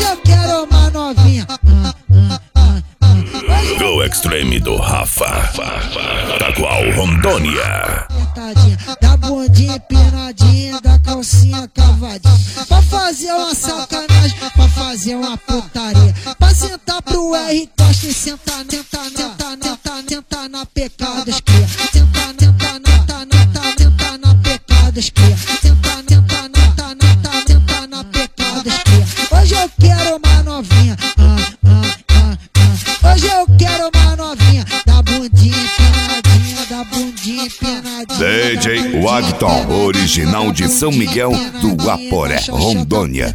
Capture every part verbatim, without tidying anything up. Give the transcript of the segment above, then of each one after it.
eu quero uma novinha. Go Extreme do Rafa, Taqual, Rondônia. Da bundinha empinadinha, da calcinha cavadinha. Pra fazer uma sacanagem, pra fazer uma putaria. Pra sentar pro R Costa e sentar, sentar, sentar, sentar, sentar na pecadas cria. Sentar, sentar, sentar, sentar, sentar na pecadas cria. Sentar, sentar, sentar, sentar, sentar na pecadas cria. Hoje eu quero uma novinha. Ah, ah, ah, ah. Hoje eu quero uma novinha. Da bundinha empinadinha, da bundinha empinadinha. D J Wagton, original de São Miguel do Aporé, Rondônia.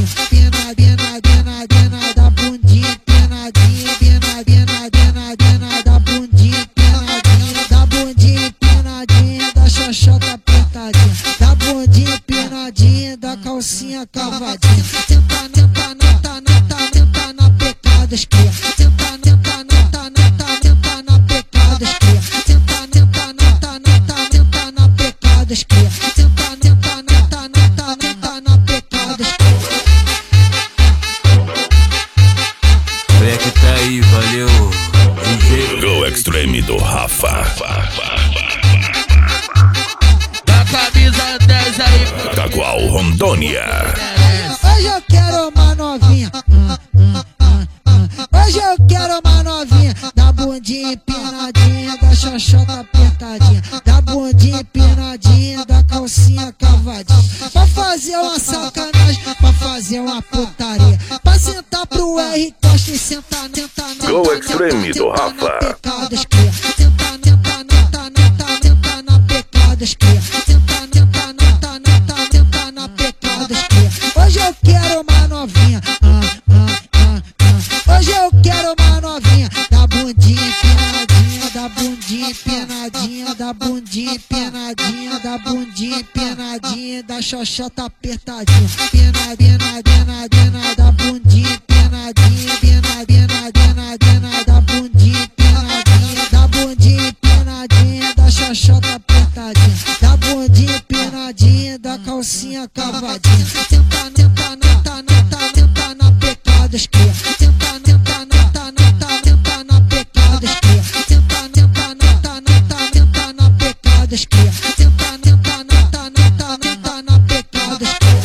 Da bundinha empinadinha, empinadinha, da bundinha empinadinha, da bundinha empinadinha, da xoxota apertadinha, da bundinha empinadinha, da calcinha cavadinha. Senta, senta, nota, nota, senta na pecadas cria. Senta, senta, nota, nota, senta na pecadas cria. Senta, senta, nota, nota, senta na pecadas cria. Senta, senta, nota, nota, senta na pecadas cria. É que tá aí, valeu. D J Go Extreme do Rafa, da camisa dez aí, Taqual, Rondônia. Hoje eu quero uma novinha. Hoje eu quero uma novinha. Da bundinha empinadinha, da xoxota apertadinha, da bundinha empinadinha, da calcinha cavadinha. Pra fazer uma sacanagem, pra fazer uma putaria. Pra sentar pro R Costa e sentar, sentar, sentar, Go Extreme do Rafa. pecadas cria. Sentar, sentar, sentar, sentar, sentar na pecadas cria. Sentar, sentar, sentar, sentar, sentar na pecadas cria. Hoje eu quero uma novinha. Ah, ah, ah, ah. Hoje eu quero uma novinha. Da bundinha empinadinha, da bundinha empinadinha, da bundinha empinadinha, da bundinha empinadinha, da xoxota apertadinha. Pena, pena, pena, pena, da bundinha empinadinha, pena, pena, pena, pena, da bundinha empinadinha, da bundinha empinadinha, da xoxota apertadinha, da bundinha empinadinha, da calcinha cavadinha. Senta, senta, nota, nota, senta na pecadas cria. Senta, senta, nota, nota, senta na pecadas cria. Senta, senta, nota, nota, senta na pecadas cria. Senta, senta, nota, nota, senta na pecadas cria.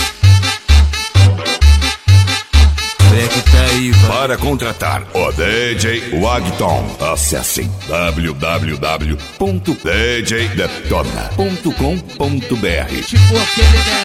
é que tá aí, valeu. Para contratar o D J Wagton, acesse w w w ponto d j detona ponto com ponto b r. Tipo aquele, né?